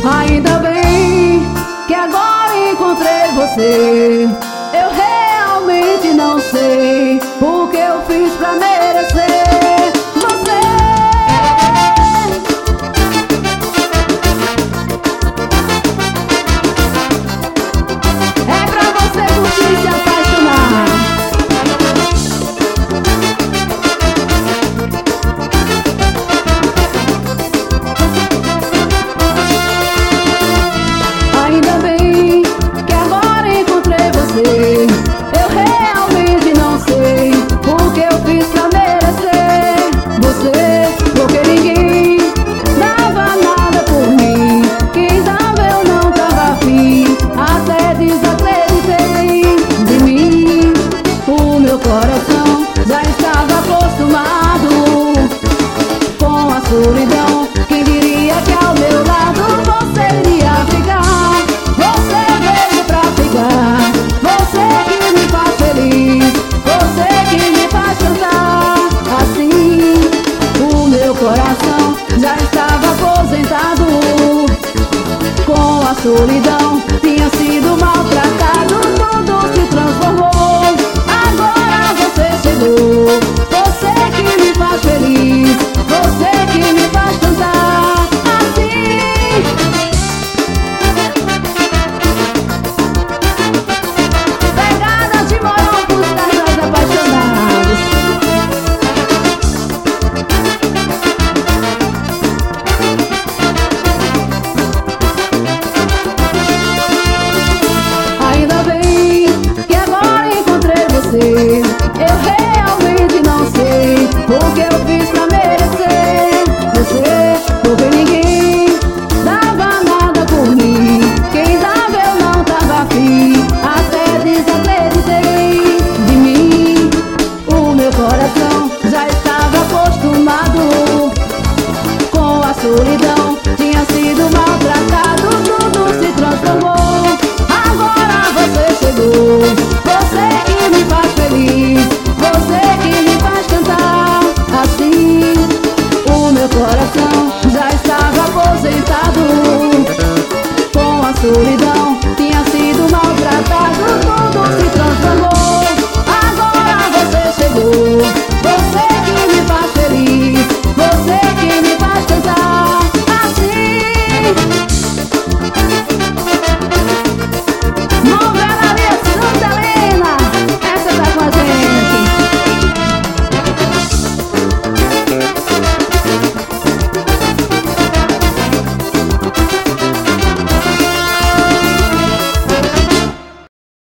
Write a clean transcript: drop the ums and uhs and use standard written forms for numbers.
Ainda bem que agora encontrei você. Eu realmente não sei o que eu fiz pra merecer você. É pra você curtir e se apaixonar. Ainda bem que agora encontrei você. Eu realmente não sei o que eu fiz pra merecer você. Porque ninguém dava nada por mim. Quem dava eu não tava afim. Até desacreditei de mim. O meu coração já estava acostumado com a solidão. Quem diria que ao meu lado você iria ficar? Você veio pra ficar. Você que me faz feliz. Você que me faz cantar. Assim, o meu coração já estava aposentado com a solidão. Tinha sido maltratado, tudo se transformou. Agora você chegou. Você que me faz feliz. Você que me faz cantar. Assim, pegada de morangos, casais apaixonados. Ainda bem que agora encontrei você. Eu realmente não sei o que eu fiz pra merecer você. Porque ninguém dava nada por mim. Quem dava eu não tava afim. Até desacreditei de mim. O meu coração já estava acostumado com a solidão.